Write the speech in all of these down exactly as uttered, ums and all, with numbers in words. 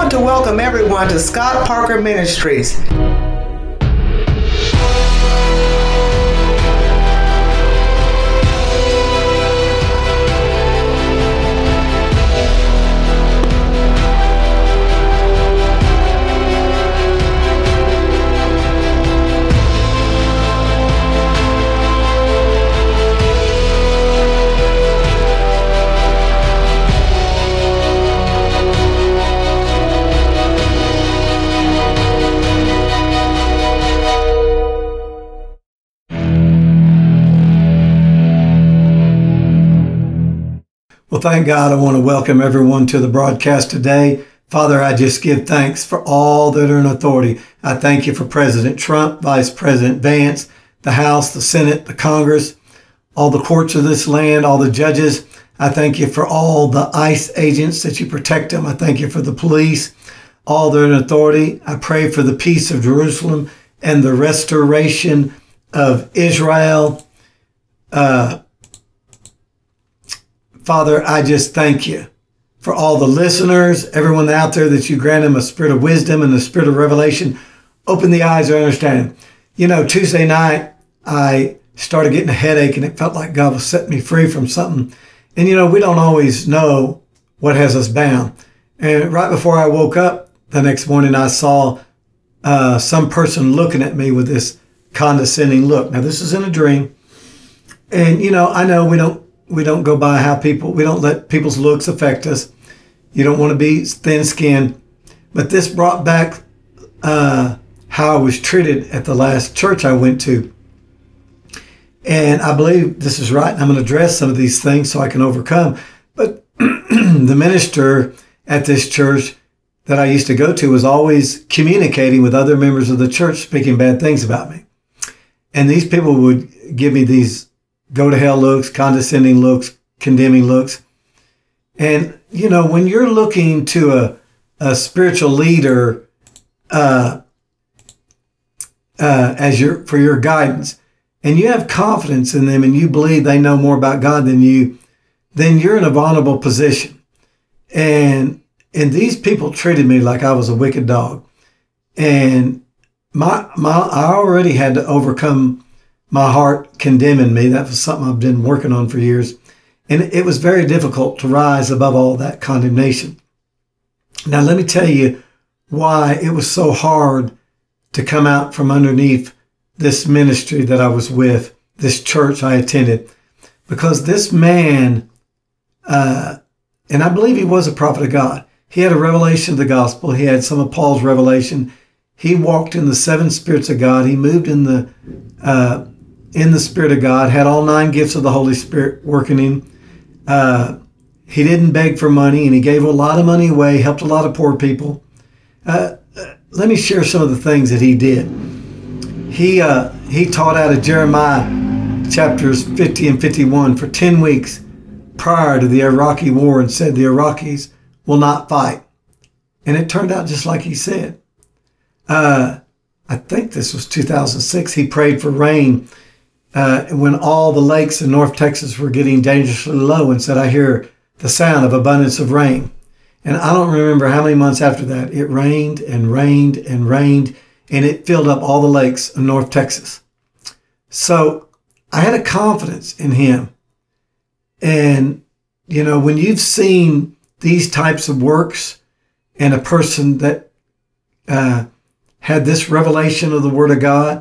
want to welcome everyone to Scott Parker Ministries. Well, thank God. I want to welcome everyone to the broadcast today. Father, I just give thanks for all that are in authority. I thank you for President Trump, Vice President Vance, the House, the Senate, the Congress, all the courts of this land, all the judges. I thank you for all the ICE agents that you protect them. I thank you for the police, all that are in authority. I pray for the peace of Jerusalem and the restoration of Israel. Uh, Father, I just thank you for all the listeners, everyone out there, that you grant them a spirit of wisdom and a spirit of revelation. Open the eyes of understanding. You know, Tuesday night, I started getting a headache and it felt like God was setting me free from something. And, you know, we don't always know what has us bound. And right before I woke up the next morning, I saw uh, some person looking at me with this condescending look. Now, this is in a dream. And, you know, I know we don't, We don't go by how people, we don't let people's looks affect us. You don't want to be thin-skinned. But this brought back uh, how I was treated at the last church I went to. And I believe this is right. I'm going to address some of these things so I can overcome. But the minister at this church that I used to go to was always communicating with other members of the church, speaking bad things about me. And these people would give me these go to hell looks, condescending looks, condemning looks. And, you know, when you're looking to a, a spiritual leader uh, uh, as your for your guidance, and you have confidence in them and you believe they know more about God than you, then you're in a vulnerable position. And and these people treated me like I was a wicked dog. And my my I already had to overcome my heart condemning me. That was something I've been working on for years. And it was very difficult to rise above all that condemnation. Now, let me tell you why it was so hard to come out from underneath this ministry that I was with, this church I attended. Because this man, uh, and I believe he was a prophet of God. He had a revelation of the gospel. He had some of Paul's revelation. He walked in the seven spirits of God. He moved in the uh, in the Spirit of God, had all nine gifts of the Holy Spirit working in. Uh, he didn't beg for money, and he gave a lot of money away, helped a lot of poor people. Uh, let me share some of the things that he did. He uh, he taught out of Jeremiah chapters fifty and fifty-one for ten weeks prior to the Iraqi war and said the Iraqis will not fight. And it turned out just like he said. Uh, I think this was two thousand six. He prayed for rain uh, when all the lakes in North Texas were getting dangerously low and said, I hear the sound of abundance of rain. And I don't remember how many months after that, it rained and rained and rained, and it filled up all the lakes in North Texas. So I had a confidence in him. And, you know, when you've seen these types of works and a person that uh, had this revelation of the Word of God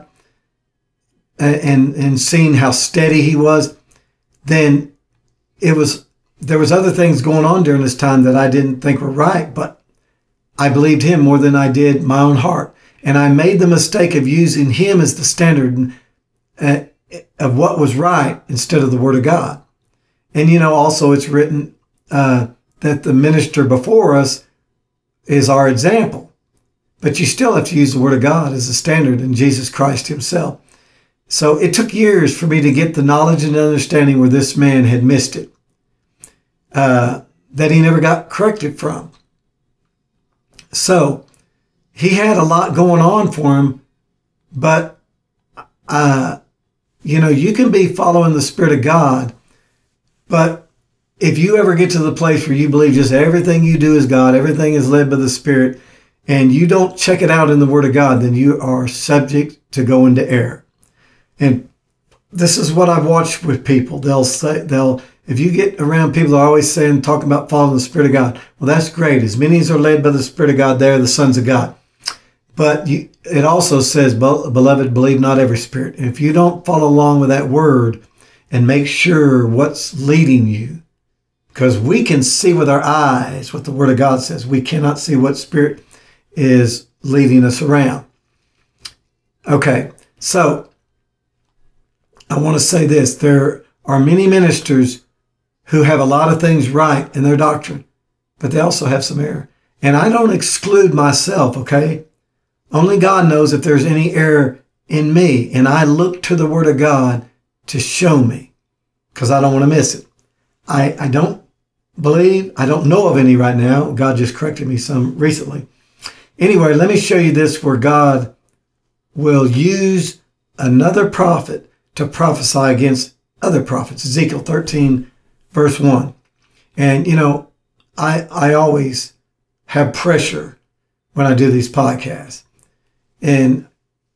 and, and seen how steady he was, then it was, there was other things going on during this time that I didn't think were right, but I believed him more than I did my own heart. And I made the mistake of using him as the standard uh, of what was right instead of the Word of God. And, you know, also it's written uh, that the minister before us is our example. But you still have to use the Word of God as a standard in Jesus Christ himself. So it took years for me to get the knowledge and understanding where this man had missed it, uh, that he never got corrected from. So he had a lot going on for him, but, uh, you know, you can be following the Spirit of God, but if you ever get to the place where you believe just everything you do is God, everything is led by the Spirit, and you don't check it out in the Word of God, then you are subject to go into error. And this is what I've watched with people. They'll say, they'll, if you get around people that are always saying, talking about following the Spirit of God, well, that's great. As many as are led by the Spirit of God, they're the sons of God. But you, it also says, beloved, believe not every spirit. And if you don't follow along with that word and make sure what's leading you, because we can see with our eyes what the Word of God says. We cannot see what spirit is leading us around. Okay, so I want to say this. There are many ministers who have a lot of things right in their doctrine, but they also have some error. And I don't exclude myself, okay? Only God knows if there's any error in me, and I look to the Word of God to show me, because I don't want to miss it. I, I don't believe, I don't know of any right now. God just corrected me some recently. Anyway, let me show you this where God will use another prophet to prophesy against other prophets. Ezekiel thirteen, verse one. And, you know, I I always have pressure when I do these podcasts. And,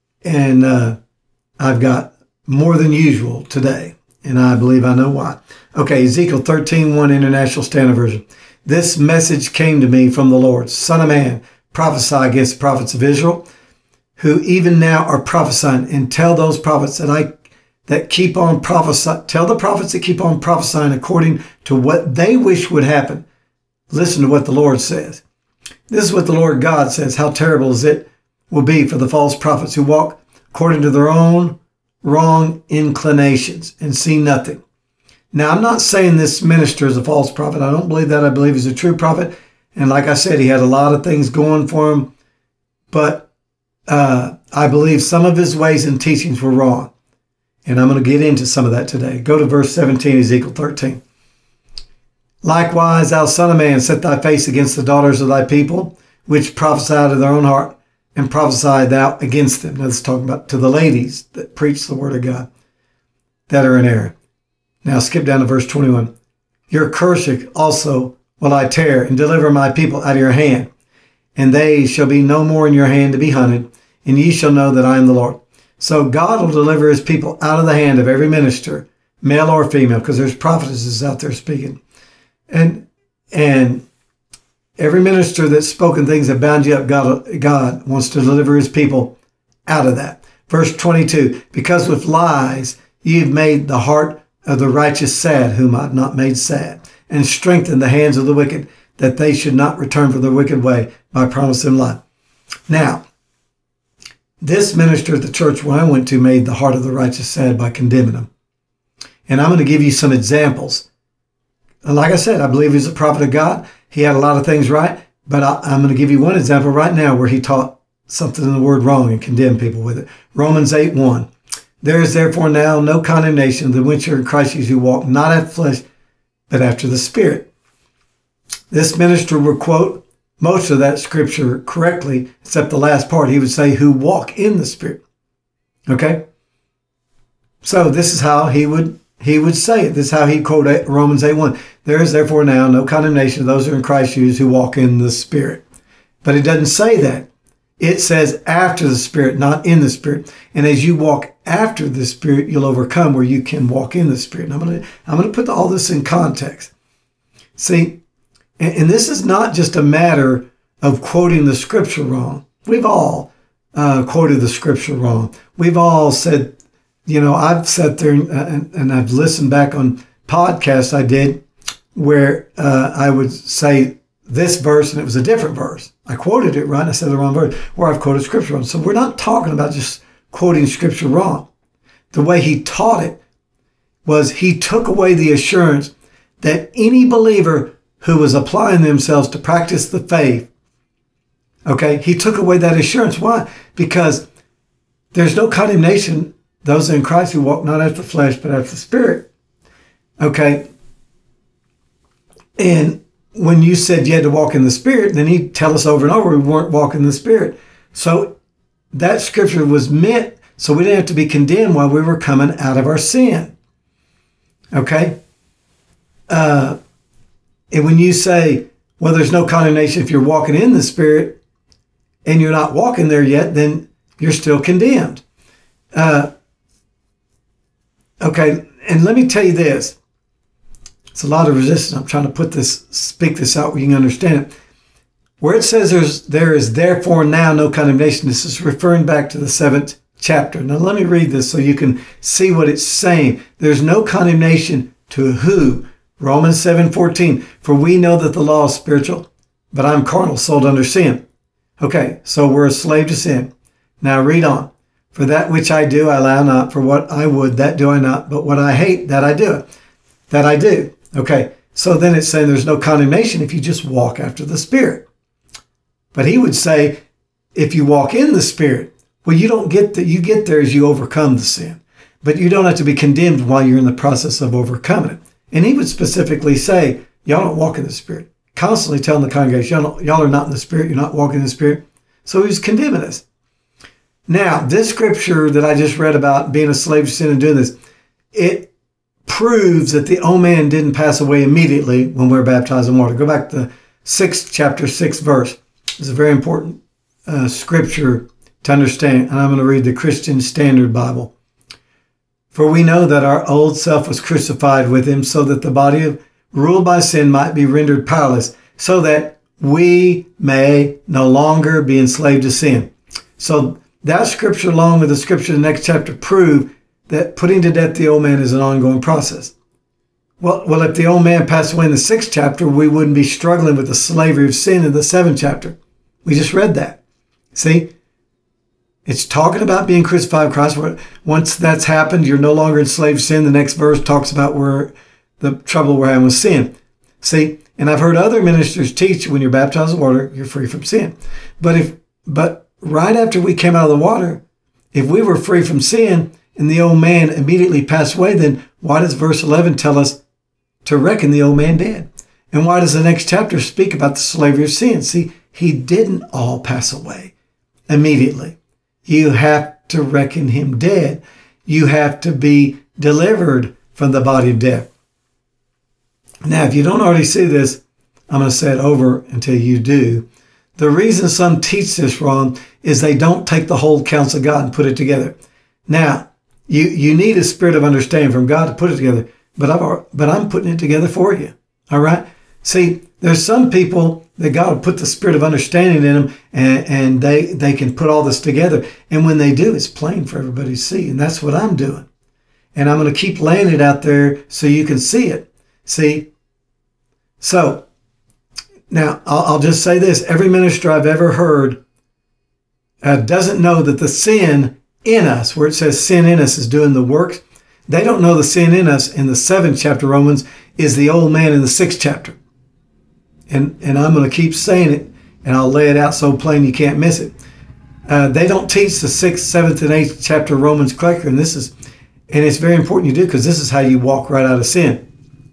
and uh, I've got more than usual today. And I believe I know why. Okay, Ezekiel thirteen one, International Standard Version. This message came to me from the Lord. Son of man, prophesy against the prophets of Israel, who even now are prophesying, and tell those prophets that I that keep on prophesying, tell the prophets that keep on prophesying according to what they wish would happen. Listen to what the Lord says. This is what the Lord God says. How terrible is it will be for the false prophets who walk according to their own wrong inclinations and see nothing. Now, I'm not saying this minister is a false prophet. I don't believe that. I believe he's a true prophet. And like I said, he had a lot of things going for him. But uh, I believe some of his ways and teachings were wrong. And I'm going to get into some of that today. Go to verse seventeen, Ezekiel thirteen. Likewise, thou son of man, set thy face against the daughters of thy people, which prophesy out of their own heart, and prophesy thou against them. Now, this is talking about to the ladies that preach the word of God, that are in error. Now, skip down to verse twenty-one. Your curse also will I tear, and deliver my people out of your hand, and they shall be no more in your hand to be hunted, and ye shall know that I am the Lord. So God will deliver his people out of the hand of every minister, male or female, because there's prophetesses out there speaking. And and every minister that's spoken things that bound you up, God, God wants to deliver his people out of that. Verse twenty-two, because with lies ye have made the heart of the righteous sad, whom I have not made sad, and strengthened the hands of the wicked, that they should not return from their wicked way by promising life. Now, this minister at the church where I went to made the heart of the righteous sad by condemning them. And I'm going to give you some examples. And like I said, I believe he's a prophet of God. He had a lot of things right, but I, I'm going to give you one example right now where he taught something in the word wrong and condemned people with it. Romans eight one. There is therefore now no condemnation of the which are in Christ Jesus, who walk not after flesh, but after the Spirit. This minister would quote most of that scripture correctly, except the last part. He would say, who walk in the Spirit. Okay? So this is how he would he would say it. This is how he quoted Romans eight one. There is therefore now no condemnation of those who are in Christ Jesus, who walk in the Spirit. But it doesn't say that. It says after the Spirit, not in the Spirit. And as you walk after the Spirit, you'll overcome where you can walk in the Spirit. And I'm going to, I'm going to put all this in context. See, and, and this is not just a matter of quoting the scripture wrong. We've all uh, quoted the scripture wrong. We've all said, you know, I've sat there and, and, and I've listened back on podcasts I did where uh, I would say this verse and it was a different verse. I quoted it right and I said the wrong verse, or I've quoted scripture wrong. So we're not talking about just quoting scripture wrong. The way he taught it was he took away the assurance that any believer who was applying themselves to practice the faith, okay, he took away that assurance. Why? Because there's no condemnation, those in Christ who walk not after the flesh, but after the Spirit. Okay? And when you said you had to walk in the Spirit, then he'd tell us over and over we weren't walking in the Spirit. So that scripture was meant so we didn't have to be condemned while we were coming out of our sin. Okay? Uh, And when you say, well, there's no condemnation if you're walking in the Spirit and you're not walking there yet, then you're still condemned. Uh, okay, and let me tell you this. It's a lot of resistance. I'm trying to put this, speak this out where you can understand it. Where it says there's, there is therefore now no condemnation, this is referring back to the seventh chapter. Now let me read this so you can see what it's saying. There's no condemnation to who? Romans seven fourteen. For we know that the law is spiritual, but I'm carnal, sold under sin. Okay, so we're a slave to sin. Now read on. For that which I do, I allow not. For what I would, that do I not. But what I hate, that I do. That I do. Okay, so then it's saying there's no condemnation if you just walk after the Spirit. But he would say, if you walk in the Spirit, well, you don't get that. You get there as you overcome the sin. But you don't have to be condemned while you're in the process of overcoming it. And he would specifically say, y'all don't walk in the Spirit. Constantly telling the congregation, y'all, y'all are not in the Spirit. You're not walking in the Spirit. So he was condemning us. Now, this scripture that I just read about being a slave to sin and doing this, it proves that the old man didn't pass away immediately when we we're baptized in water. Go back to the sixth chapter, sixth verse. It's a very important uh, scripture to understand. And I'm going to read the Christian Standard Bible. For we know that our old self was crucified with him so that the body of ruled by sin might be rendered powerless, so that we may no longer be enslaved to sin. So that scripture, along with the scripture in the next chapter, prove that putting to death the old man is an ongoing process. Well, well, if the old man passed away in the sixth chapter, we wouldn't be struggling with the slavery of sin in the seventh chapter. We just read that. See? It's talking about being crucified with Christ. Once that's happened, you're no longer enslaved to sin. The next verse talks about where the trouble we're having with sin. See? And I've heard other ministers teach when you're baptized in water, you're free from sin. But if, but right after we came out of the water, if we were free from sin and the old man immediately passed away, then why does verse eleven tell us to reckon the old man dead? And why does the next chapter speak about the slavery of sin? See, he didn't all pass away immediately. You have to reckon him dead. You have to be delivered from the body of death. Now, if you don't already see this, I'm going to say it over until you do. The reason some teach this wrong is they don't take the whole counsel of God and put it together. Now, you, you need a spirit of understanding from God to put it together, but, I've, but I'm putting it together for you. All right? See, there's some people that God will put the spirit of understanding in them, and, and they, they can put all this together. And when they do, it's plain for everybody to see. And that's what I'm doing. And I'm going to keep laying it out there so you can see it. See? So, now, I'll, I'll just say this. Every minister I've ever heard uh, doesn't know that the sin in us, where it says sin in us is doing the works, they don't know the sin in us in the seventh chapter of Romans is the old man in the sixth chapter. And, and I'm going to keep saying it, and I'll lay it out so plain you can't miss it. Uh, they don't teach the sixth, seventh, and eighth chapter of Romans correctly, and this is, and it's very important you do, because this is how you walk right out of sin.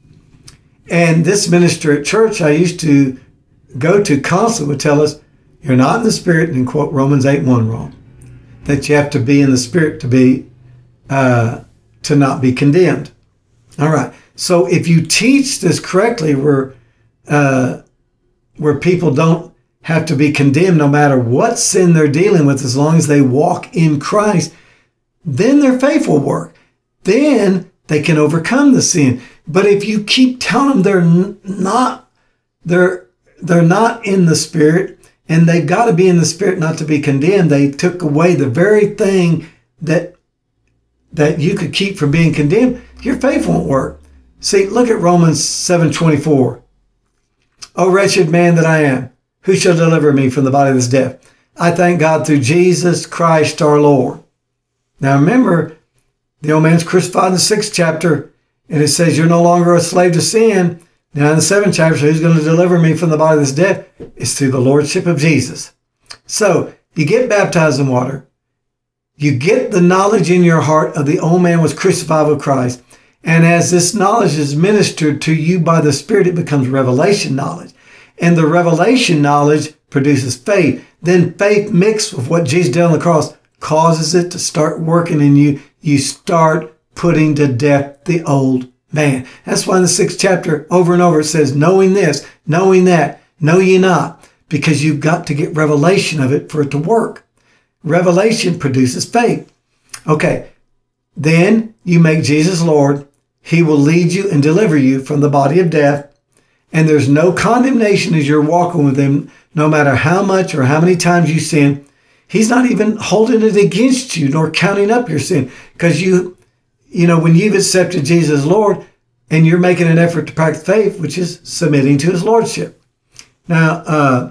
And this minister at church I used to go to constantly would tell us, you're not in the Spirit, and quote Romans eight one wrong. That you have to be in the Spirit to be, uh, to not be condemned. All right. So if you teach this correctly, where, uh, where people don't have to be condemned no matter what sin they're dealing with, as long as they walk in Christ, then their faith will work. Then they can overcome the sin. But if you keep telling them they're n- not, they're, they're not in the Spirit, and they've got to be in the Spirit not to be condemned, they took away the very thing that, that you could keep from being condemned, your faith won't work. See, look at Romans seven twenty-four. O wretched man that I am, who shall deliver me from the body of this death? I thank God through Jesus Christ our Lord. Now remember, the old man's crucified in the sixth chapter, and it says you're no longer a slave to sin. Now in the seventh chapter, who's going to deliver me from the body of this death? It's through the Lordship of Jesus. So you get baptized in water. You get the knowledge in your heart of the old man was crucified with Christ. And as this knowledge is ministered to you by the Spirit, it becomes revelation knowledge. And the revelation knowledge produces faith. Then faith mixed with what Jesus did on the cross causes it to start working in you. You start putting to death the old Man, that's why in the sixth chapter, over and over, it says, knowing this, knowing that, know ye not, because you've got to get revelation of it for it to work. Revelation produces faith. Okay, then you make Jesus Lord. He will lead you and deliver you from the body of death. And there's no condemnation as you're walking with him, no matter how much or how many times you sin. He's not even holding it against you nor counting up your sin, because you, you know, when you've accepted Jesus Lord and you're making an effort to practice faith, which is submitting to his lordship. Now, uh,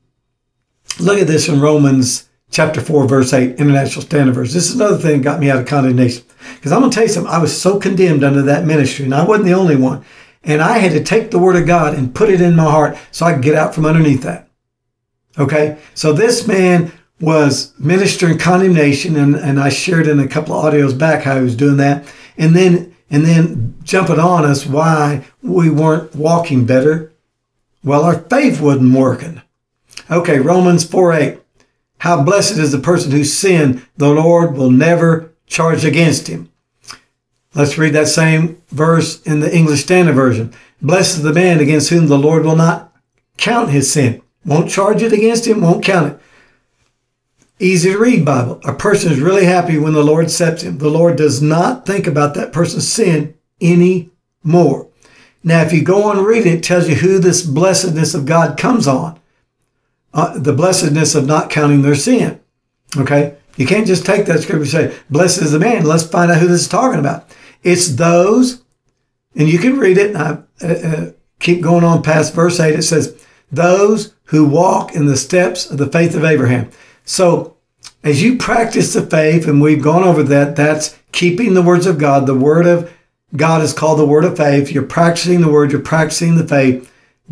look at this in Romans chapter four, verse eight, International Standard Version. This is another thing that got me out of condemnation. Because I'm going to tell you something, I was so condemned under that ministry, and I wasn't the only one. And I had to take the word of God and put it in my heart so I could get out from underneath that. Okay? So this man was ministering condemnation, and, and I shared in a couple of audios back how he was doing that. And then, and then jumping on us why we weren't walking better. Well, our faith wasn't working. Okay, Romans four eight. How blessed is the person whose sin the Lord will never charge against him. Let's read that same verse in the English Standard Version. Blessed is the man against whom the Lord will not count his sin. Won't charge it against him, won't count it. Easy to read Bible. A person is really happy when the Lord accepts him. The Lord does not think about that person's sin anymore. Now, if you go on and read it, it tells you who this blessedness of God comes on. Uh, the blessedness of not counting their sin. Okay? You can't just take that scripture and say, blessed is the man. Let's find out who this is talking about. It's those, and you can read it. I uh, uh, keep going on past verse eight. It says, those who walk in the steps of the faith of Abraham. So as you practice the faith, and we've gone over that, that's keeping the words of God. The word of God is called the word of faith. You're practicing the word. You're practicing the faith.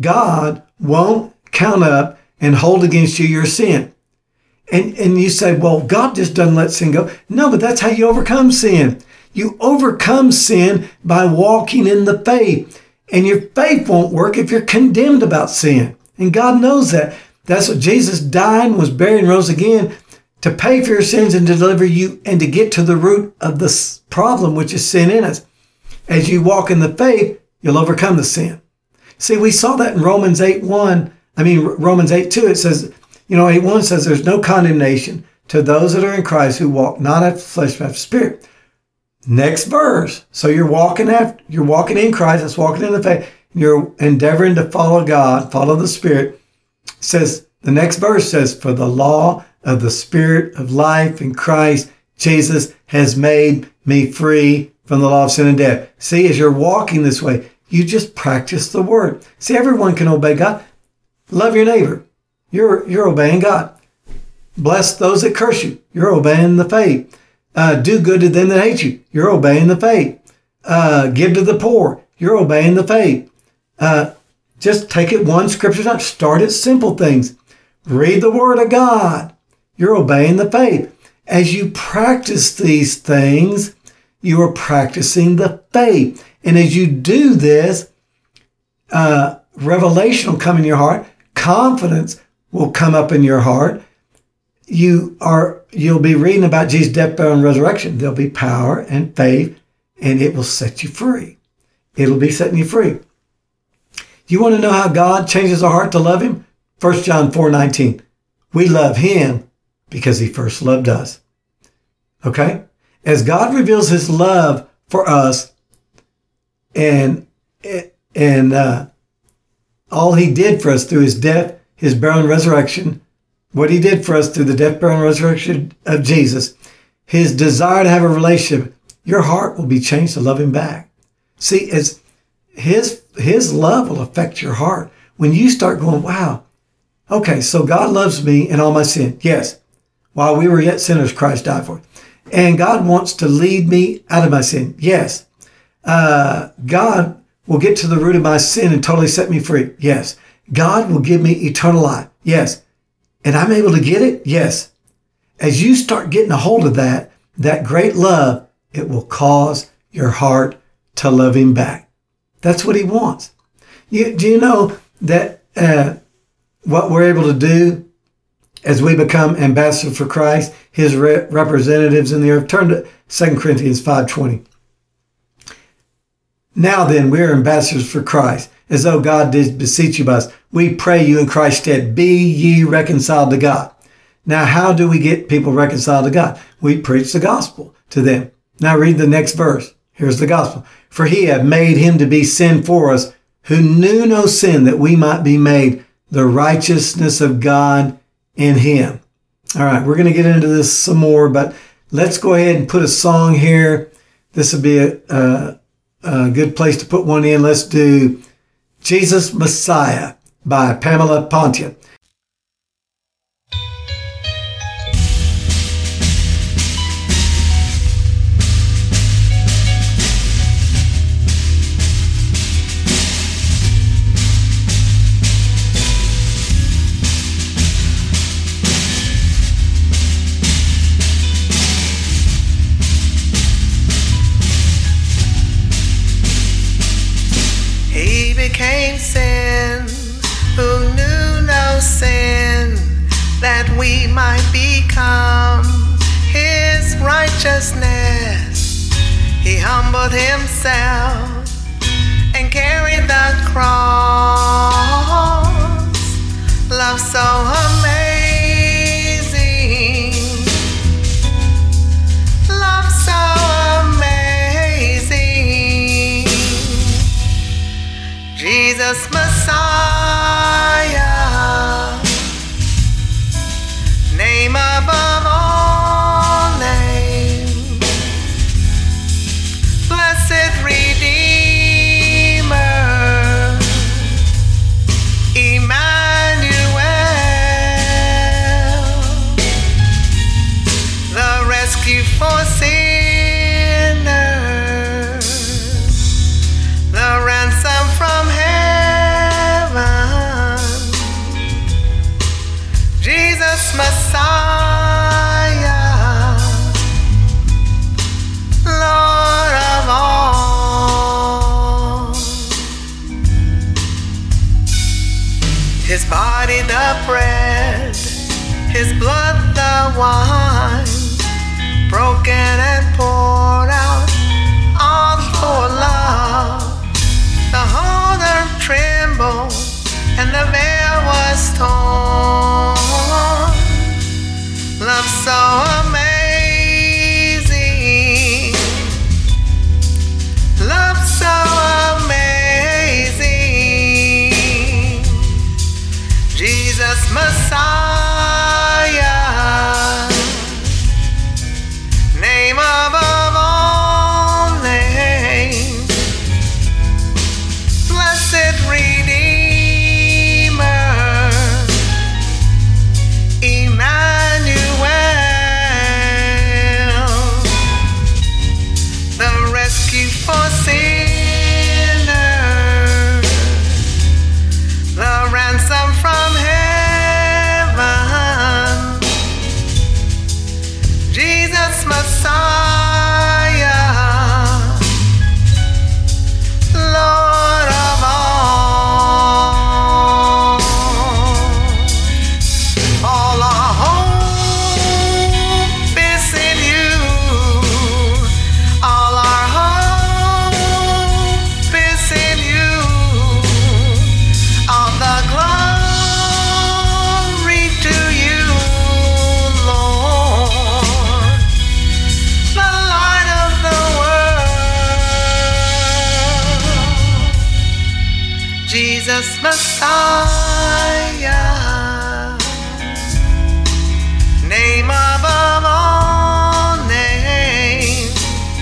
God won't count up and hold against you your sin. And, and you say, well, God just doesn't let sin go. No, but that's how you overcome sin. You overcome sin by walking in the faith. And your faith won't work if you're condemned about sin. And God knows that. That's what Jesus died and was buried and rose again, to pay for your sins and deliver you and to get to the root of the problem, which is sin in us. As you walk in the faith, you'll overcome the sin. See, we saw that in Romans eight one. I mean, Romans eight two, it says, you know, eight one says there's no condemnation to those that are in Christ who walk not after flesh, but after spirit. Next verse. So you're walking after, you're walking in Christ, that's walking in the faith. You're endeavoring to follow God, follow the Spirit. It says, the next verse says, for the law of the Spirit of life in Christ Jesus has made me free from the law of sin and death. See, as you're walking this way, you just practice the word. See, everyone can obey God. Love your neighbor. You're, you're obeying God. Bless those that curse you. You're obeying the faith. Uh, do good to them that hate you. You're obeying the faith. Uh, give to the poor. You're obeying the faith. Uh, just take it one scripture at a time. Start at simple things. Read the word of God. You're obeying the faith. As you practice these things, you are practicing the faith. And as you do this, uh, revelation will come in your heart. Confidence will come up in your heart. You are, you'll be reading about Jesus' death, burial, and resurrection. There'll be power and faith, and it will set you free. It'll be setting you free. You want to know how God changes our heart to love him? First John four nineteen. We love him because he first loved us. Okay? As God reveals his love for us, and, and, uh, all he did for us through his death, his burial, and resurrection, what he did for us through the death, burial, and resurrection of Jesus, his desire to have a relationship, your heart will be changed to love him back. See, as his, his love will affect your heart. When you start going, wow, okay, so God loves me and all my sin. Yes. While we were yet sinners, Christ died for it. And God wants to lead me out of my sin. Yes. Uh, God will get to the root of my sin and totally set me free. Yes. God will give me eternal life. Yes. And I'm able to get it? Yes. As you start getting a hold of that, that great love, it will cause your heart to love him back. That's what he wants. You, do you know that uh, what we're able to do as we become ambassadors for Christ, his re- representatives in the earth? Turn to Second Corinthians five twenty. Now then, we are ambassadors for Christ, as though God did beseech you by us. We pray you in Christ's stead, be ye reconciled to God. Now, how do we get people reconciled to God? We preach the gospel to them. Now read the next verse. Here's the gospel. For he hath made him to be sin for us, who knew no sin, that we might be made the righteousness of God in him. All right, we're going to get into this some more, but let's go ahead and put a song here. This would be a, a, a good place to put one in. Let's do Jesus Messiah by Pamela Pontian. Became sin, who knew no sin, that we might become his righteousness. He humbled himself and carried the cross. Love so amazing, love so amazing. Jesus Messiah, name above all names, blessed Redeemer, Emmanuel, the rescue for sinners, the ransom from heaven, Jesus Messiah, Lord of all. His body the bread, his blood the wine, broken and poured out all for love. The whole earth trembled and the veil was torn. Love so amazing, love so amazing. Jesus Messiah, name above all names, blessed Redeemer, Emmanuel, the rescue for sinners, the ransom from heaven, Jesus Messiah, Lord of all. All our hope is in you. All our hope is in you. All the glory to you, Lord, the light of the world, Jesus Messiah, name above all names,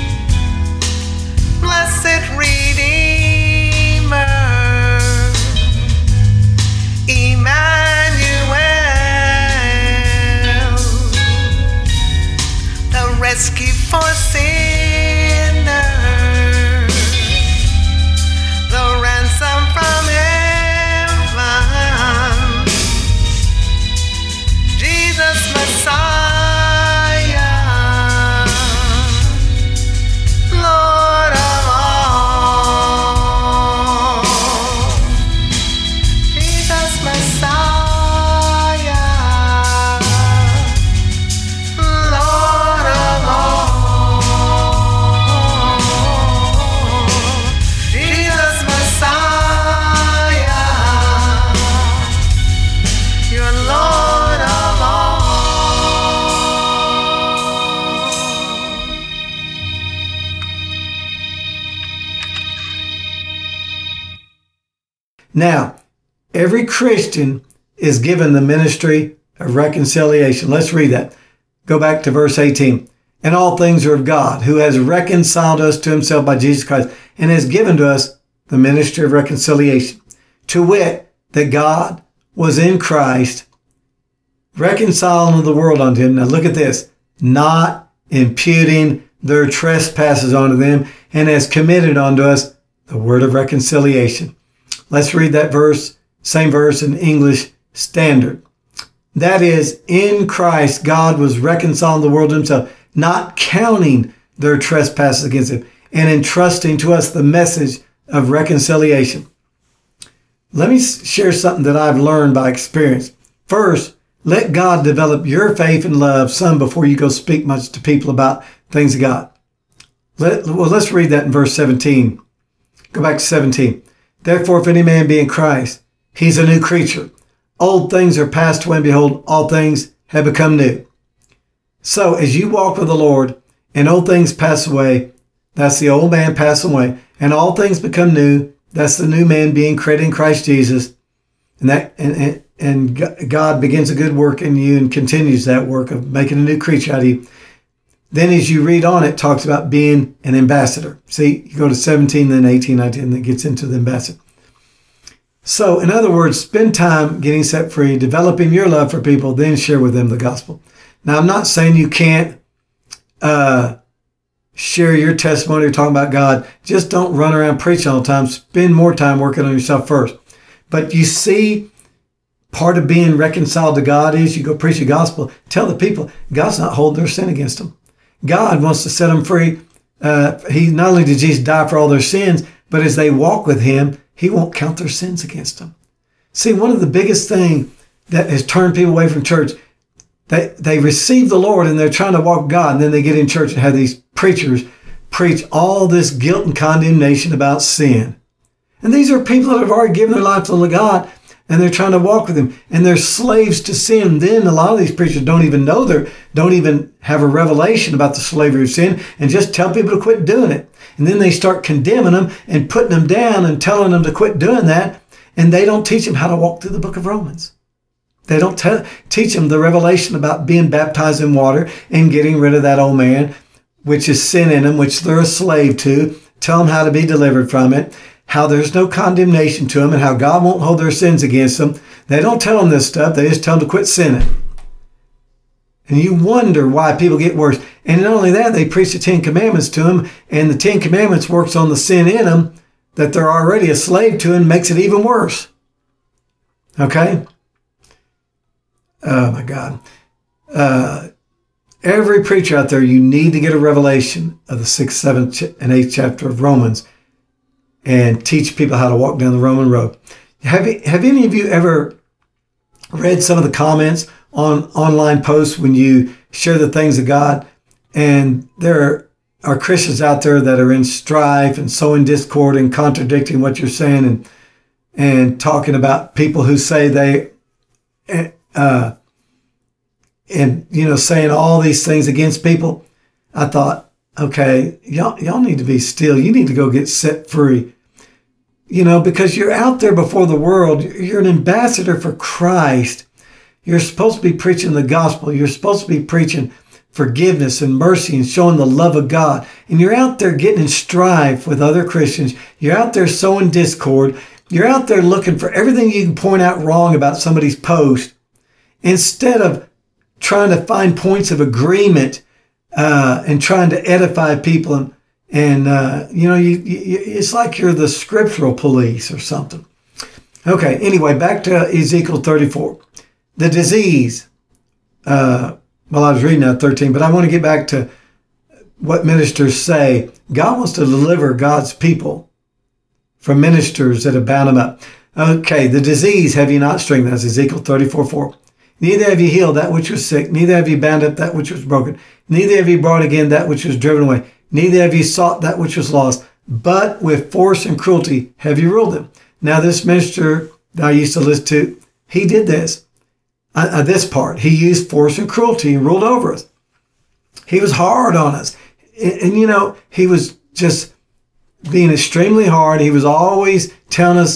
blessed Redeemer, Emmanuel, the rescue for sinners, the ransom from heaven, Jesus Messiah, Lord of all. Jesus Messiah, Lord of all. Now, every Christian is given the ministry of reconciliation. Let's read that. Go back to verse eighteen. And all things are of God, who has reconciled us to himself by Jesus Christ, and has given to us the ministry of reconciliation. To wit, that God was in Christ, reconciling the world unto him. Now look at this. Not imputing their trespasses unto them, and has committed unto us the word of reconciliation. Let's read that verse, same verse in English Standard. That is, in Christ, God was reconciling the world to himself, not counting their trespasses against him, and entrusting to us the message of reconciliation. Let me share something that I've learned by experience. First, let God develop your faith and love some before you go speak much to people about things of God. Let, well, let's read that in verse seventeen. Go back to seventeen. Therefore, if any man be in Christ, he's a new creature. Old things are passed away, and behold, all things have become new. So as you walk with the Lord and old things pass away, that's the old man passing away, and all things become new, that's the new man being created in Christ Jesus. And that and, and, and God begins a good work in you and continues that work of making a new creature out of you. Then as you read on, it talks about being an ambassador. See, you go to seventeen, then eighteen, nineteen, and it gets into the ambassador. So in other words, spend time getting set free, developing your love for people, then share with them the gospel. Now, I'm not saying you can't uh, share your testimony or talking about God. Just don't run around preaching all the time. Spend more time working on yourself first. But you see, part of being reconciled to God is you go preach the gospel. Tell the people God's not holding their sin against them. God wants to set them free. Uh, he not only did Jesus die for all their sins, but as they walk with him, he won't count their sins against them. See, one of the biggest things that has turned people away from church, They, they receive the Lord and they're trying to walk with God, and then they get in church and have these preachers preach all this guilt and condemnation about sin. And these are people that have already given their life to God, and they're trying to walk with him, and they're slaves to sin. Then a lot of these preachers don't even know they're, don't even have a revelation about the slavery of sin, and just tell people to quit doing it. And then they start condemning them and putting them down and telling them to quit doing that, and they don't teach them how to walk through the book of Romans. They don't te- teach them the revelation about being baptized in water and getting rid of that old man, which is sin in them, which they're a slave to. Tell them how to be delivered from it, how there's no condemnation to them, and how God won't hold their sins against them. They don't tell them this stuff. They just tell them to quit sinning. And you wonder why people get worse. And not only that, they preach the Ten Commandments to them, and the Ten Commandments works on the sin in them that they're already a slave to and makes it even worse. Okay? Oh, my God. Uh, every preacher out there, you need to get a revelation of the sixth, seventh, and eighth chapter of Romans and teach people how to walk down the Roman road. Have, have any of you ever read some of the comments on online posts when you share the things of God? And there are Christians out there that are in strife and sowing discord and contradicting what you're saying, and, and talking about people who say they... Uh, and, you know, saying all these things against people. I thought, okay, y'all, y'all need to be still. You need to go get set free. You know, because you're out there before the world. You're an ambassador for Christ. You're supposed to be preaching the gospel. You're supposed to be preaching forgiveness and mercy and showing the love of God. And you're out there getting in strife with other Christians. You're out there sowing discord. You're out there looking for everything you can point out wrong about somebody's post, instead of trying to find points of agreement uh, and trying to edify people. And, and uh, you know, you, you, it's like you're the scriptural police or something. Okay, anyway, back to Ezekiel thirty-four. The disease. Uh, well, I was reading that thirteen, but I want to get back to what ministers say. God wants to deliver God's people from ministers that have bound them up. Okay, the disease have you not strengthened. That's Ezekiel thirty-four four. Neither have you healed that which was sick, neither have you bound up that which was broken, neither have you brought again that which was driven away, neither have you sought that which was lost, but with force and cruelty have you ruled them. Now this minister that I used to listen to, he did this, uh, uh, this part. He used force and cruelty and ruled over us. He was hard on us. And, and you know, he was just being extremely hard. He was always telling us,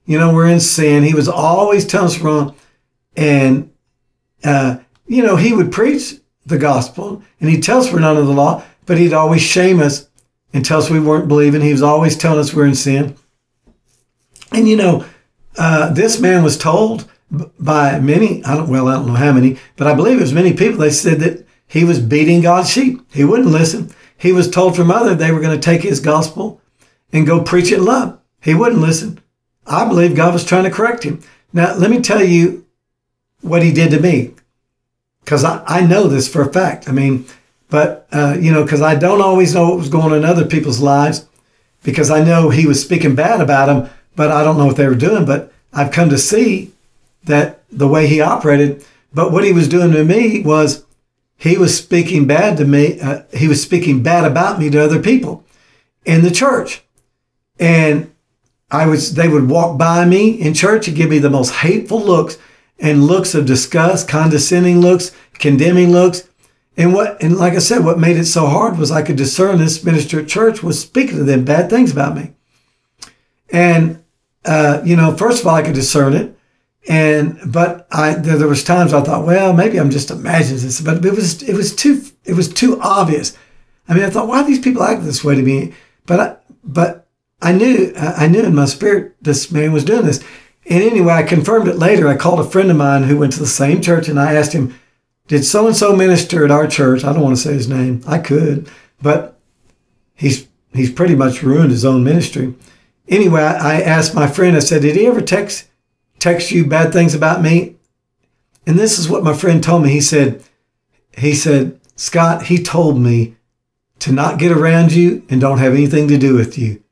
you know, we're in sin. He was always telling us wrong. And, uh, you know, he would preach the gospel and he'd tell us we're not under the law, but he'd always shame us and tell us we weren't believing. He was always telling us we're in sin. And, you know, uh, this man was told by many, I don't, well, I don't know how many, but I believe it was many people. They said that he was beating God's sheep. He wouldn't listen. He was told from others they were going to take his gospel and go preach it in love. He wouldn't listen. I believe God was trying to correct him. Now, let me tell you what he did to me, because I, I know this for a fact. I mean, but, uh, you know, because I don't always know what was going on in other people's lives, because I know he was speaking bad about them, but I don't know what they were doing. But I've come to see that the way he operated, but what he was doing to me was he was speaking bad to me. Uh, he was speaking bad about me to other people in the church. And I was, they would walk by me in church and give me the most hateful looks and looks of disgust, condescending looks, condemning looks. And what, and like I said, what made it so hard was I could discern this minister at church was speaking to them bad things about me. And, uh, you know, first of all, I could discern it. And, but I, there, there was times I thought, well, maybe I'm just imagining this, but it was, it was too, it was too obvious. I mean, I thought, why do these people act this way to me? But I, but I knew, I knew in my spirit, this man was doing this. And anyway, I confirmed it later. I called a friend of mine who went to the same church and I asked him, did so-and-so minister at our church? I don't want to say his name. I could, but he's, he's pretty much ruined his own ministry. Anyway, I, I asked my friend, I said, did he ever text, text you bad things about me? And this is what my friend told me. He said, he said, Scott, he told me to not get around you and don't have anything to do with you.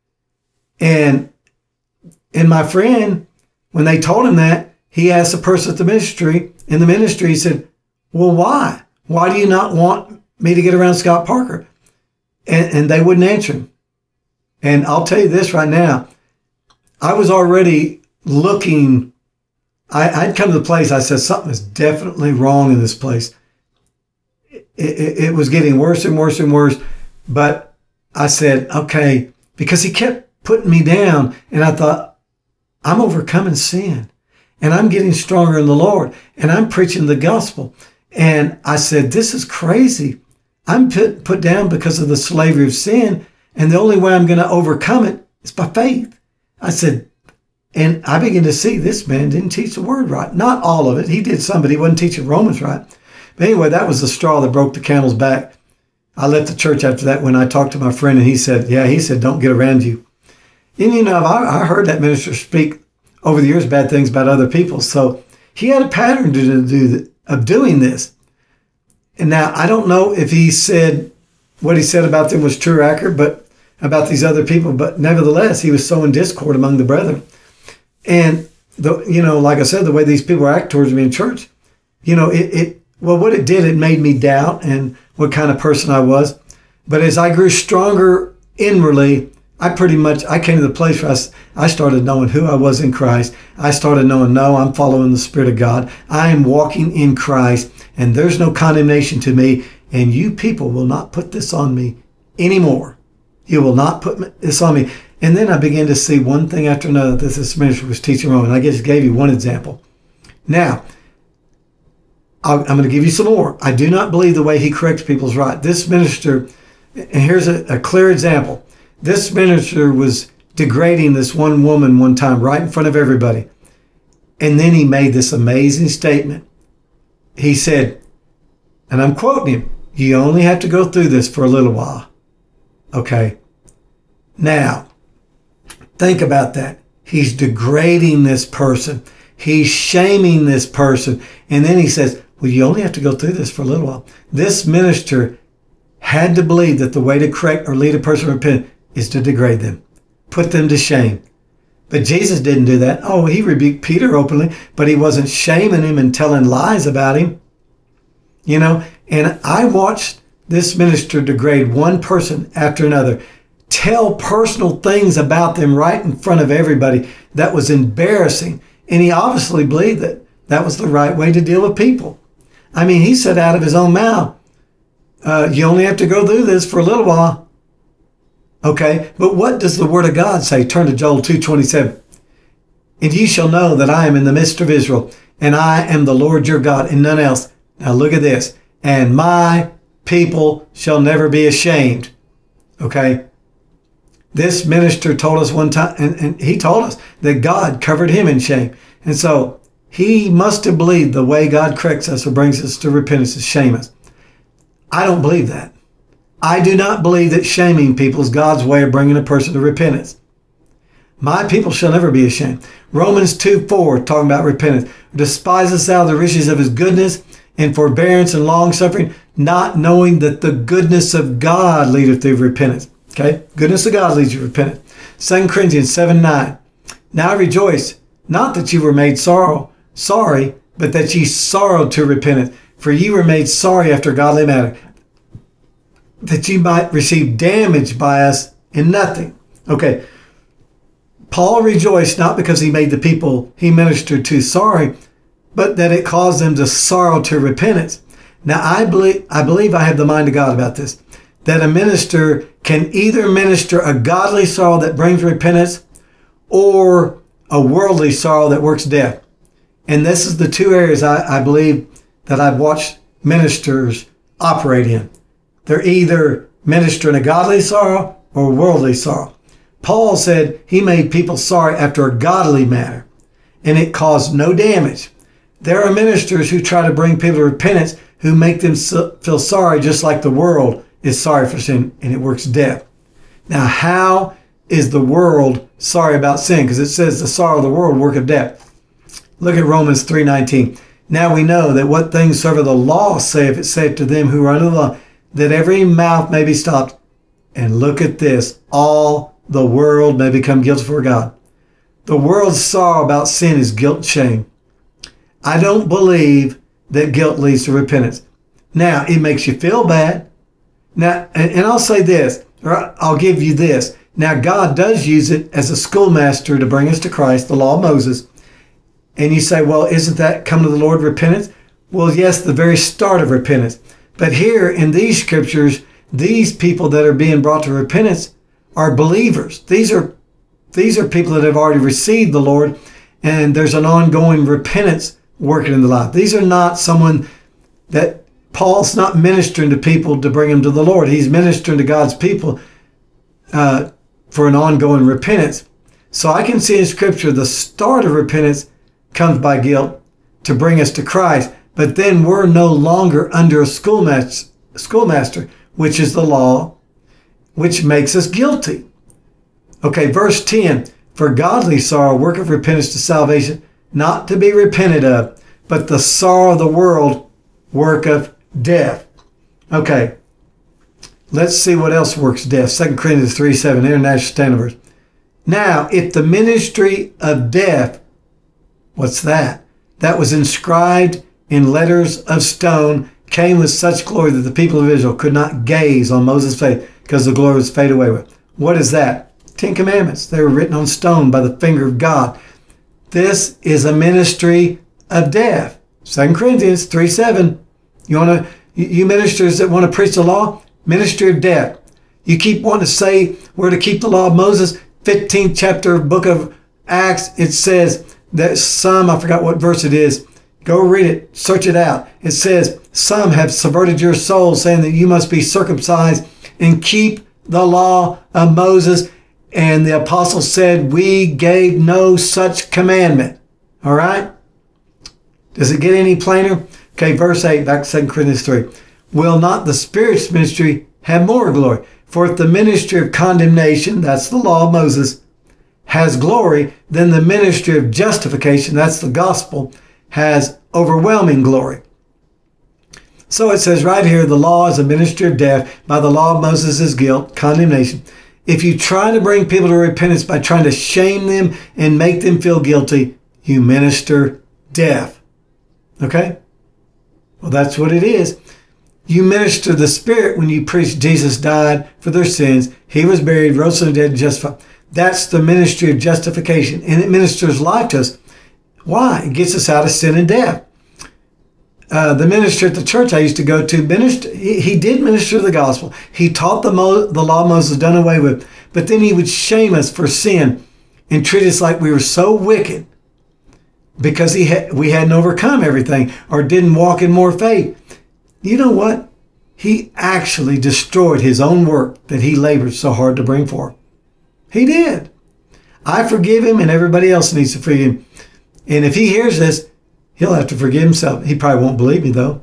And, and my friend, when they told him that, he asked the person at the ministry, in the ministry, he said, well, why? Why do you not want me to get around Scott Parker? And, and they wouldn't answer him. And I'll tell you this right now, I was already looking, I, I'd come to the place, I said, something is definitely wrong in this place. It, it, it was getting worse and worse and worse. But I said, okay, because he kept putting me down. And I thought, I'm overcoming sin and I'm getting stronger in the Lord and I'm preaching the gospel. And I said, this is crazy. I'm put, put down because of the slavery of sin. And the only way I'm going to overcome it is by faith. I said, and I began to see this man didn't teach the word right. Not all of it. He did some, but he wasn't teaching Romans right. But anyway, that was the straw that broke the camel's back. I left the church after that when I talked to my friend and he said, yeah, he said, don't get around you. And, you know, I, I heard that minister speak over the years bad things about other people. So he had a pattern to do of doing this. And now I don't know if he said what he said about them was true or accurate, but about these other people. But nevertheless, he was sowing discord among the brethren. And, the, you know, like I said, the way these people act towards me in church, you know, it, it, well, what it did, it made me doubt and what kind of person I was. But as I grew stronger inwardly, I pretty much, I came to the place where I, I started knowing who I was in Christ. I started knowing, no, I'm following the Spirit of God. I am walking in Christ and there's no condemnation to me. And you people will not put this on me anymore. You will not put this on me. And then I began to see one thing after another that this minister was teaching wrong. And I just gave you one example. Now, I'll, I'm going to give you some more. I do not believe the way he corrects people is right. This minister, and here's a, a clear example. This minister was degrading this one woman one time right in front of everybody. And then he made this amazing statement. He said, and I'm quoting him, you only have to go through this for a little while. Okay. Now, think about that. He's degrading this person. He's shaming this person. And then he says, well, you only have to go through this for a little while. This minister had to believe that the way to correct or lead a person to repent is to degrade them, put them to shame. But Jesus didn't do that. Oh, he rebuked Peter openly, but he wasn't shaming him and telling lies about him. You know, and I watched this minister degrade one person after another, tell personal things about them right in front of everybody that was embarrassing. And he obviously believed that that was the right way to deal with people. I mean, he said out of his own mouth, uh, you only have to go through this for a little while. Okay, but what does the Word of God say? Turn to Joel two twenty-seven. And ye shall know that I am in the midst of Israel, and I am the Lord your God, and none else. Now look at this. And my people shall never be ashamed. Okay? This minister told us one time, and, and he told us that God covered him in shame. And so he must have believed the way God corrects us or brings us to repentance is shame us. I don't believe that. I do not believe that shaming people is God's way of bringing a person to repentance. My people shall never be ashamed. Romans two four, talking about repentance. Despisest thou the riches of his goodness and forbearance and long suffering, not knowing that the goodness of God leadeth thee to repentance. Okay? Goodness of God leads you to repentance. Second Corinthians seven nine. Now rejoice, not that you were made sorrow, sorry, but that ye sorrowed to repentance. For ye were made sorry after godly manner, that ye might receive damage by us in nothing. Okay. Paul rejoiced not because he made the people he ministered to sorry, but that it caused them to sorrow to repentance. Now, I believe I believe I have the mind of God about this, that a minister can either minister a godly sorrow that brings repentance or a worldly sorrow that works death. And this is the two areas I, I believe that I've watched ministers operate in. They're either ministering a godly sorrow or worldly sorrow. Paul said he made people sorry after a godly manner, and it caused no damage. There are ministers who try to bring people to repentance who make them feel sorry just like the world is sorry for sin, and it works death. Now, how is the world sorry about sin? Because it says the sorrow of the world worketh death. Look at Romans three nineteen. Now we know that what things soever the law saith, it saith to them who are under the law, that every mouth may be stopped. And look at this, all the world may become guilty before God. The world's sorrow about sin is guilt and shame. I don't believe that guilt leads to repentance. Now, it makes you feel bad. Now, and, and I'll say this, or I'll give you this. Now, God does use it as a schoolmaster to bring us to Christ, the law of Moses. And you say, well, isn't that come to the Lord repentance? Well, yes, the very start of repentance. But here in these scriptures, these people that are being brought to repentance are believers. These are these are people that have already received the Lord, and there's an ongoing repentance working in the life. These are not someone that Paul's not ministering to people to bring them to the Lord. He's ministering to God's people uh, for an ongoing repentance. So I can see in Scripture the start of repentance comes by guilt to bring us to Christ, but then we're no longer under a schoolmaster, schoolmaster, which is the law, which makes us guilty. Okay, verse ten, for godly sorrow worketh repentance to salvation, not to be repented of, but the sorrow of the world worketh death. Okay, let's see what else works death. Second Corinthians three seven, International Standard Verse. Now, if the ministry of death, what's that? That was inscribed in letters of stone, came with such glory that the people of Israel could not gaze on Moses' face because the glory was faded away with. What is that? Ten Commandments. They were written on stone by the finger of God. This is a ministry of death. Second Corinthians three seven. You want to, you ministers that want to preach the law, ministry of death. You keep wanting to say we're to keep the law of Moses. fifteenth chapter of book of Acts, it says that some, I forgot what verse it is. Go read it, search it out. It says, some have subverted your souls, saying that you must be circumcised and keep the law of Moses. And the apostle said, we gave no such commandment. All right? Does it get any plainer? Okay, verse eight, back to Second Corinthians three. Will not the Spirit's ministry have more glory? For if the ministry of condemnation, that's the law of Moses, has glory, then the ministry of justification, that's the gospel, has overwhelming glory. So it says right here, the law is a ministry of death. By the law of Moses is guilt, condemnation. If you try to bring people to repentance by trying to shame them and make them feel guilty, you minister death. Okay? Well, that's what it is. You minister the Spirit when you preach Jesus died for their sins. He was buried, rose from the dead, and justified. That's the ministry of justification. And it ministers life to us. Why? It gets us out of sin and death. Uh, the minister at the church I used to go to, minister, he, he did minister the gospel. He taught the, Mo, the law of Moses done away with. But then he would shame us for sin and treat us like we were so wicked because he had, we hadn't overcome everything or didn't walk in more faith. You know what? He actually destroyed his own work that he labored so hard to bring forth. He did. I forgive him, and everybody else needs to forgive him. And if he hears this, he'll have to forgive himself. He probably won't believe me, though.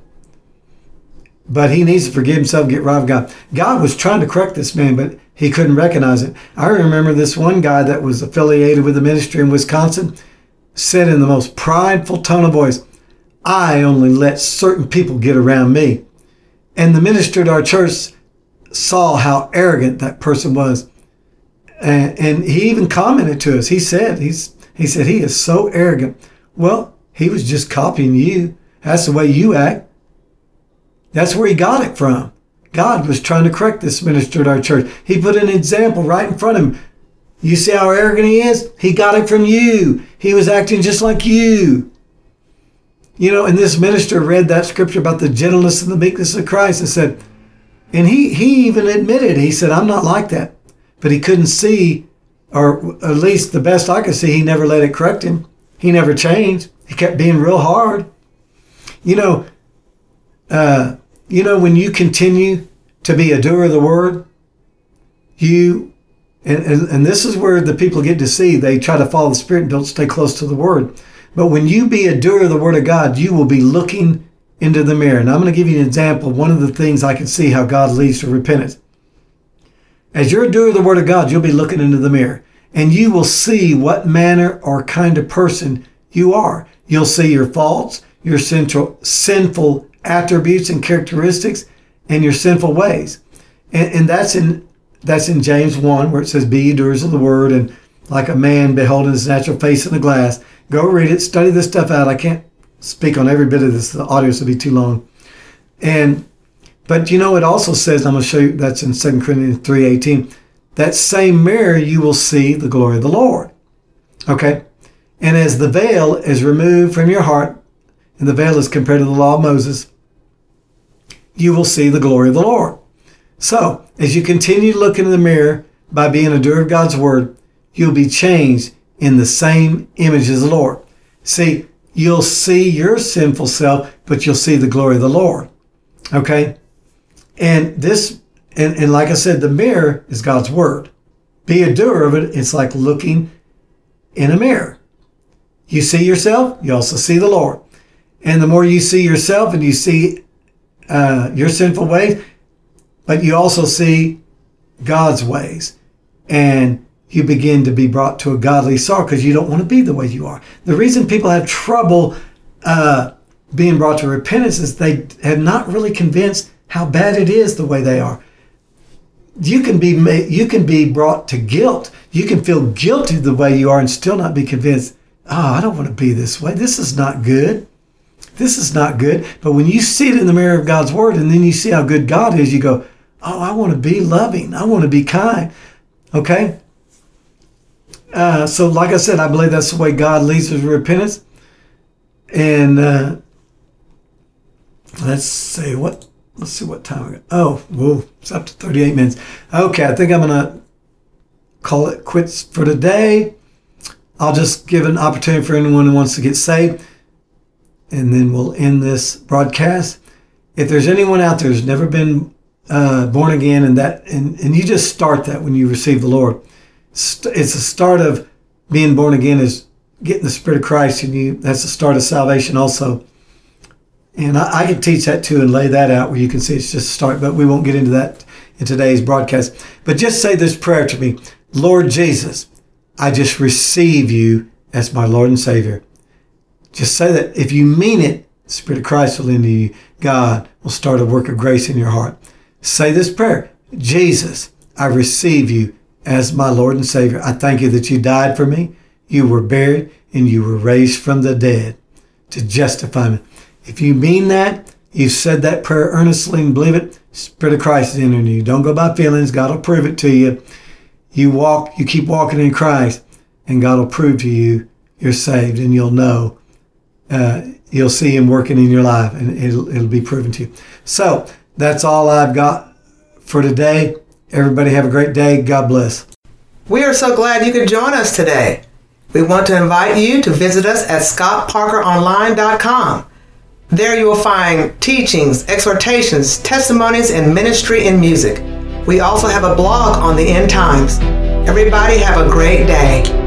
But he needs to forgive himself, get right with God. God was trying to correct this man, but he couldn't recognize it. I remember this one guy that was affiliated with the ministry in Wisconsin said in the most prideful tone of voice, I only let certain people get around me. And the minister at our church saw how arrogant that person was. And, and he even commented to us. He said, he's, he said, he is so arrogant. Well, he was just copying you. That's the way you act. That's where he got it from. God was trying to correct this minister at our church. He put an example right in front of him. You see how arrogant he is? He got it from you. He was acting just like you. You know, and this minister read that scripture about the gentleness and the meekness of Christ and said, and he, he even admitted, he said, I'm not like that. But he couldn't see, or at least the best I could see, he never let it correct him. He never changed. He kept being real hard. You know, uh, you know, when you continue to be a doer of the word, you, and, and, and this is where the people get deceived. They try to follow the Spirit and don't stay close to the word. But when you be a doer of the word of God, you will be looking into the mirror. And I'm going to give you an example. One of the things I can see how God leads to repentance. As you're a doer of the word of God, you'll be looking into the mirror. And you will see what manner or kind of person you are. You'll see your faults, your central, sinful attributes and characteristics, and your sinful ways. And, and that's in that's in James one, where it says, be ye doers of the word, and like a man beholding his natural face in the glass. Go read it, study this stuff out. I can't speak on every bit of this. The audio will be too long. And but you know, it also says, I'm going to show you, that's in Second Corinthians three eighteen, that same mirror you will see the glory of the Lord. Okay? And as the veil is removed from your heart, and the veil is compared to the law of Moses, you will see the glory of the Lord. So, as you continue to look into the mirror by being a doer of God's word, you'll be changed in the same image as the Lord. See, you'll see your sinful self, but you'll see the glory of the Lord. Okay? And this, and, and like I said, the mirror is God's word. Be a doer of it. It's like looking in a mirror. You see yourself, you also see the Lord. And the more you see yourself and you see uh, your sinful ways, but you also see God's ways. And you begin to be brought to a godly sorrow because you don't want to be the way you are. The reason people have trouble uh, being brought to repentance is they have not really convinced how bad it is the way they are. You can be you can be brought to guilt. You can feel guilty the way you are and still not be convinced, oh, I don't want to be this way. This is not good. This is not good. But when you see it in the mirror of God's word and then you see how good God is, you go, oh, I want to be loving. I want to be kind. Okay? Uh, so like I said, I believe that's the way God leads us to repentance. And uh, let's see what, let's see what time we got. Oh, whoa, it's up to thirty-eight minutes. Okay, I think I'm going to call it quits for today. I'll just give an opportunity for anyone who wants to get saved. And then we'll end this broadcast. If there's anyone out there who's never been uh, born again, and that, and, and you just start that when you receive the Lord. It's the start of being born again is getting the Spirit of Christ in you. That's the start of salvation also. And I, I can teach that too and lay that out where you can see it's just a start, but we won't get into that in today's broadcast. But just say this prayer to me. Lord Jesus, I just receive you as my Lord and Savior. Just say that. If you mean it, the Spirit of Christ will enter you. God will start a work of grace in your heart. Say this prayer. Jesus, I receive you as my Lord and Savior. I thank you that you died for me, you were buried, and you were raised from the dead to justify me. If you mean that, you've said that prayer earnestly and believe it, Spirit of Christ is entering you. Don't go by feelings. God will prove it to you. You walk, you keep walking in Christ, and God will prove to you you're saved, and you'll know. Uh, you'll see him working in your life, and it'll, it'll be proven to you. So that's all I've got for today. Everybody have a great day. God bless. We are so glad you could join us today. We want to invite you to visit us at scott parker online dot com. There you will find teachings, exhortations, testimonies, and ministry in music. We also have a blog on the end times. Everybody have a great day.